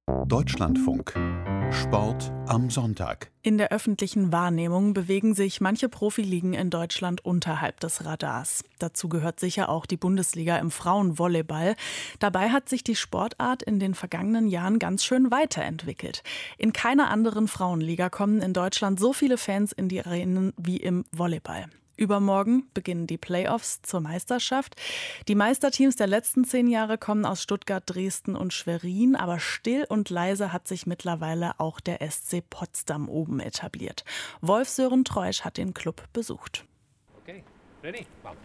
Deutschlandfunk. Sport am Sonntag. In der öffentlichen Wahrnehmung bewegen sich manche Profiligen in Deutschland unterhalb des Radars. Dazu gehört sicher auch die Bundesliga im Frauenvolleyball. Dabei hat sich die Sportart in den vergangenen Jahren ganz schön weiterentwickelt. In keiner anderen Frauenliga kommen in Deutschland so viele Fans in die Arenen wie im Volleyball. Übermorgen beginnen die Playoffs zur Meisterschaft. Die Meisterteams der letzten 10 Jahre kommen aus Stuttgart, Dresden und Schwerin. Aber still und leise hat sich mittlerweile auch der SC Potsdam oben etabliert. Wolf-Sören Treusch hat den Club besucht. Okay, ready? Wow.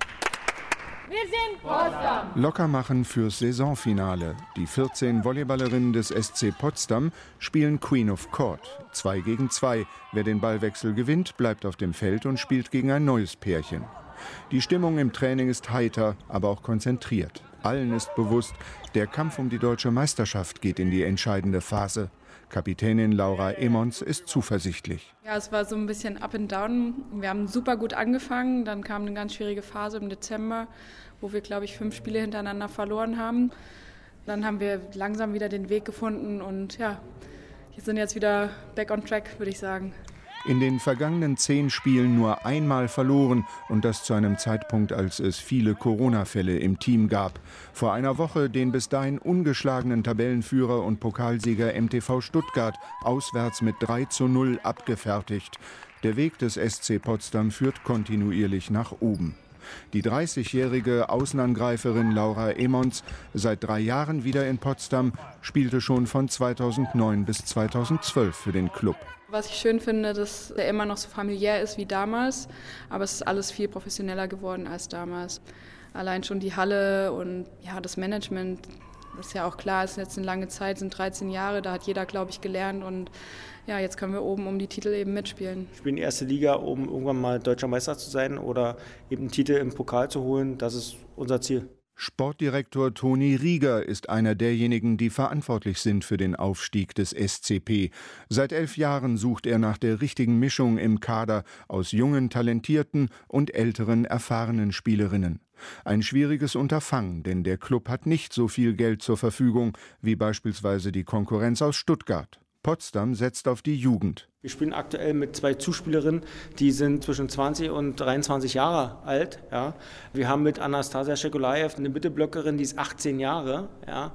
Wir sind Potsdam! Lockermachen fürs Saisonfinale. Die 14 Volleyballerinnen des SC Potsdam spielen Queen of Court. 2 gegen 2. Wer den Ballwechsel gewinnt, bleibt auf dem Feld und spielt gegen ein neues Pärchen. Die Stimmung im Training ist heiter, aber auch konzentriert. Allen ist bewusst, der Kampf um die deutsche Meisterschaft geht in die entscheidende Phase. Kapitänin Laura Emons ist zuversichtlich. Ja, es war so ein bisschen up and down. Wir haben super gut angefangen, dann kam eine ganz schwierige Phase im Dezember, wo wir, glaube ich, 5 Spiele hintereinander verloren haben. Dann haben wir langsam wieder den Weg gefunden und ja, wir sind jetzt wieder back on track, würde ich sagen. In den vergangenen 10 Spielen nur einmal verloren und das zu einem Zeitpunkt, als es viele Corona-Fälle im Team gab. Vor einer Woche den bis dahin ungeschlagenen Tabellenführer und Pokalsieger MTV Stuttgart auswärts mit 3:0 abgefertigt. Der Weg des SC Potsdam führt kontinuierlich nach oben. Die 30-jährige Außenangreiferin Laura Emons, seit 3 Jahren wieder in Potsdam, spielte schon von 2009 bis 2012 für den Club. Was ich schön finde, dass er immer noch so familiär ist wie damals, aber es ist alles viel professioneller geworden als damals. Allein schon die Halle und ja, das Management, das ist ja auch klar, es ist jetzt eine lange Zeit, sind 13 Jahre, da hat jeder, glaube ich, gelernt und ja, jetzt können wir oben um die Titel eben mitspielen. Ich spiele in die erste Liga, um irgendwann mal deutscher Meister zu sein oder eben einen Titel im Pokal zu holen, das ist unser Ziel. Sportdirektor Toni Rieger ist einer derjenigen, die verantwortlich sind für den Aufstieg des SCP. Seit 11 Jahren sucht er nach der richtigen Mischung im Kader aus jungen, talentierten und älteren, erfahrenen Spielerinnen. Ein schwieriges Unterfangen, denn der Club hat nicht so viel Geld zur Verfügung wie beispielsweise die Konkurrenz aus Stuttgart. Potsdam setzt auf die Jugend. Wir spielen aktuell mit 2 Zuspielerinnen, die sind zwischen 20 und 23 Jahre alt. Ja. Wir haben mit Anastasia Schekulajew eine Mittelblockerin, die ist 18 Jahre, ja,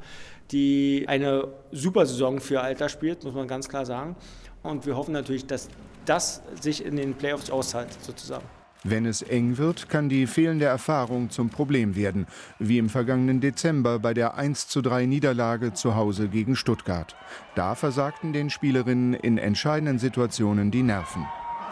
die eine super Saison für Alter spielt, muss man ganz klar sagen. Und wir hoffen natürlich, dass das sich in den Playoffs auszahlt, sozusagen. Wenn es eng wird, kann die fehlende Erfahrung zum Problem werden, wie im vergangenen Dezember bei der 1:3 Niederlage zu Hause gegen Stuttgart. Da versagten den Spielerinnen in entscheidenden Situationen die Nerven.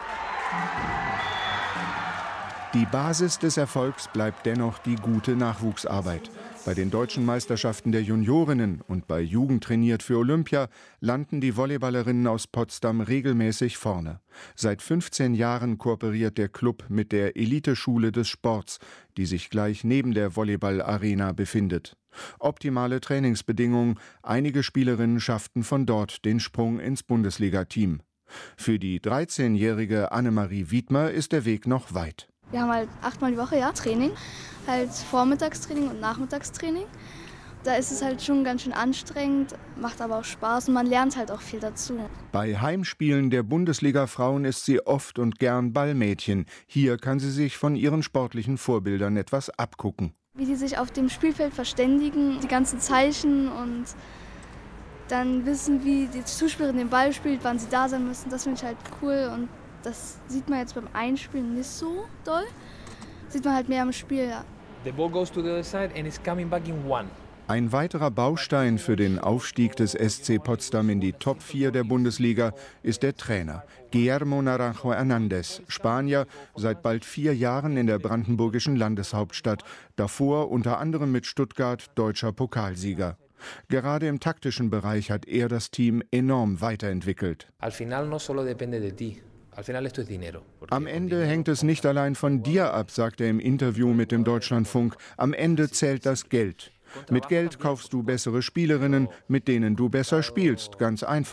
Die Basis des Erfolgs bleibt dennoch die gute Nachwuchsarbeit. Bei den deutschen Meisterschaften der Juniorinnen und bei Jugend trainiert für Olympia landen die Volleyballerinnen aus Potsdam regelmäßig vorne. Seit 15 Jahren kooperiert der Club mit der Eliteschule des Sports, die sich gleich neben der Volleyball-Arena befindet. Optimale Trainingsbedingungen, einige Spielerinnen schafften von dort den Sprung ins Bundesliga-Team. Für die 13-jährige Annemarie Wiedmer ist der Weg noch weit. Wir haben halt 8-mal die Woche Training, halt Vormittagstraining und Nachmittagstraining. Da ist es halt schon ganz schön anstrengend, macht aber auch Spaß und man lernt halt auch viel dazu. Bei Heimspielen der Bundesliga-Frauen ist sie oft und gern Ballmädchen. Hier kann sie sich von ihren sportlichen Vorbildern etwas abgucken. Wie die sich auf dem Spielfeld verständigen, die ganzen Zeichen und dann wissen, wie die Zuspielerin den Ball spielt, wann sie da sein müssen, das finde ich halt cool und das sieht man jetzt beim Einspielen nicht so doll. Sieht man halt mehr im Spiel. Ja. The ball goes to the other side and it's coming back in 1. Ein weiterer Baustein für den Aufstieg des SC Potsdam in die Top 4 der Bundesliga ist der Trainer. Guillermo Naranjo Hernández, Spanier, seit bald 4 Jahren in der brandenburgischen Landeshauptstadt. Davor unter anderem mit Stuttgart deutscher Pokalsieger. Gerade im taktischen Bereich hat er das Team enorm weiterentwickelt. Al final no solo depende de ti. Am Ende hängt es nicht allein von dir ab, sagt er im Interview mit dem Deutschlandfunk. Am Ende zählt das Geld. Mit Geld kaufst du bessere Spielerinnen, mit denen du besser spielst, ganz einfach.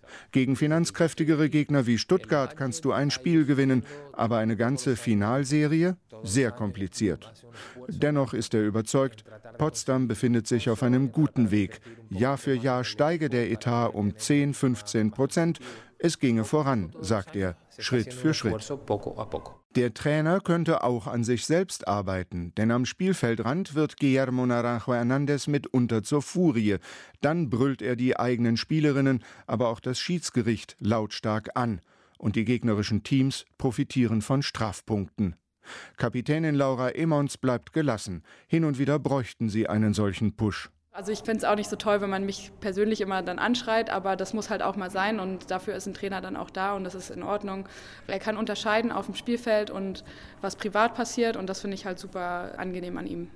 Gegen finanzkräftigere Gegner wie Stuttgart kannst du ein Spiel gewinnen, aber eine ganze Finalserie? Sehr kompliziert. Dennoch ist er überzeugt, Potsdam befindet sich auf einem guten Weg. Jahr für Jahr steige der Etat um 10–15%. Es ginge voran, sagt er, Schritt für Schritt. Der Trainer könnte auch an sich selbst arbeiten, denn am Spielfeldrand wird Guillermo Naranjo Hernández mitunter zur Furie. Dann brüllt er die eigenen Spielerinnen, aber auch das Schiedsgericht lautstark an. Und die gegnerischen Teams profitieren von Strafpunkten. Kapitänin Laura Emons bleibt gelassen. Hin und wieder bräuchten sie einen solchen Push. Also ich finde es auch nicht so toll, wenn man mich persönlich immer dann anschreit, aber das muss halt auch mal sein und dafür ist ein Trainer dann auch da und das ist in Ordnung. Er kann unterscheiden auf dem Spielfeld und was privat passiert und das finde ich halt super angenehm an ihm.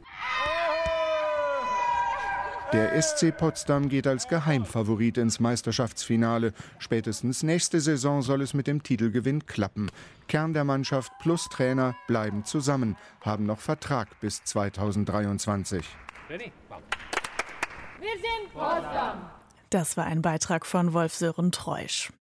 Der SC Potsdam geht als Geheimfavorit ins Meisterschaftsfinale. Spätestens nächste Saison soll es mit dem Titelgewinn klappen. Kern der Mannschaft plus Trainer bleiben zusammen, haben noch Vertrag bis 2023. Wir sind Potsdam! Das war ein Beitrag von Wolf-Sören Treusch.